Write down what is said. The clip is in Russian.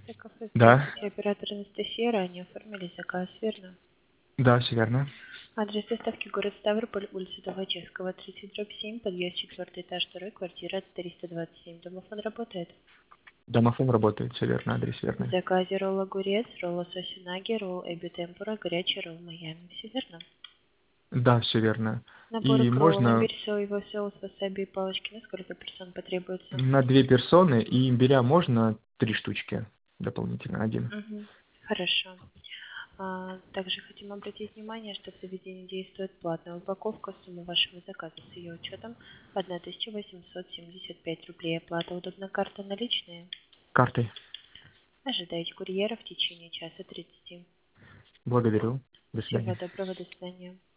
Кафе Да, «Здравствуйте», оператор Анастасия, ранее оформили заказ, верно? да, все верно. Адрес доставки город Ставрополь, улица Довлачевского, 30/7, подъезд 4 этаж, 2, квартира 327. Домофон работает. Домофон работает, все верно, адрес В верный. заказе ролл огурец, ролл лосось унаги, ролл эби темпура, горячий ролл майами. Все верно? Да, все верно. Набор И к роллу, можно имбирь, соевый соус, васаби и палочки. На сколько персон потребуется? на 2 персоны, и имбиря можно 3 штучки дополнительно, один. Угу. Хорошо. Также хотим обратить внимание, что в заведении действует платная упаковка. Сумма вашего заказа с ее учетом 1875 рублей. Оплата удобна, карта наличные. Картой. Ожидайте курьера в течение часа 30. Благодарю. До Всего свидания. доброго, до свидания.